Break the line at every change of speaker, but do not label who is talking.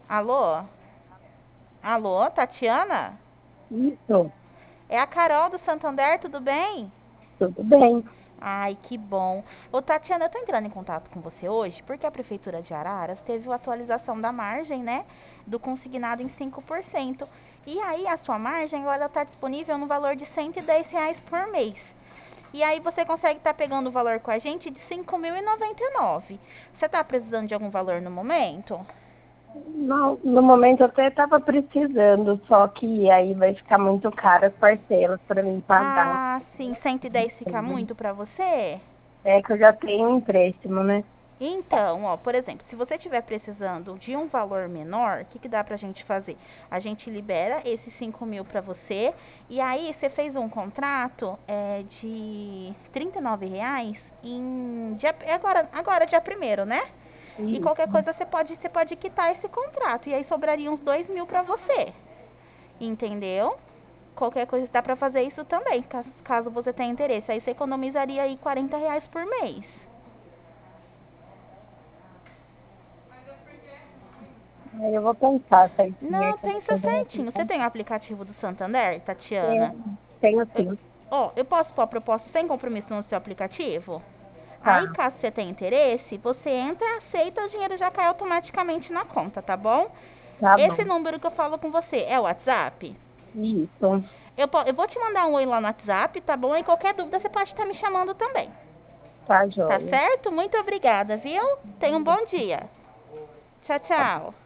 Alô? Alô, Tatiana?
Isso,
É a Carol do Santander, tudo bem?
tudo bem.
Ai, que bom. Ô, Tatiana, eu tô entrando em contato com você hoje porque a Prefeitura de Araras teve a atualização da margem, né? Do consignado em 5%. E aí, a sua margem agora está disponível no valor de R$ 110 por mês. E aí você consegue estar pegando o valor com a gente de 5.099. Você está precisando de algum valor no momento?
No momento eu até estava precisando, só que aí vai ficar muito caro as parcelas para mim pagar.
Ah, sim, 110 fica muito para você?
É que eu já tenho um empréstimo, né?
Então, ó, por exemplo, se você estiver precisando de um valor menor, o que, que dá pra gente fazer? A gente libera esses 5.000 para você e aí você fez um contrato de R$ 39 agora dia primeiro, né? E qualquer
Isso.
coisa você pode quitar esse contrato e aí sobraria uns 2.000 para você, entendeu? Qualquer coisa dá pra fazer isso também, caso você tenha interesse. Aí você economizaria aí R$ 40 por mês.
Aí eu vou pensar certinho aí
Não,
qualquer
pensa
coisa eu vou
certinho. Você
aplicar.
tem o aplicativo do Santander, Tatiana?
Tenho sim.
Ó, eu posso pôr a proposta sem compromisso no seu aplicativo? Aí,
Tá,
caso você tenha interesse, você entra, aceita, o dinheiro já cai automaticamente na conta, tá bom?
tá
Esse
bom.
número que eu falo com você é o WhatsApp?
Isso.
Eu vou te mandar um oi lá no WhatsApp, tá bom? E qualquer dúvida você pode estar me chamando também.
Tá
Tá
joia.
certo? Muito obrigada, viu? Tenha um bom dia. Tchau, tchau.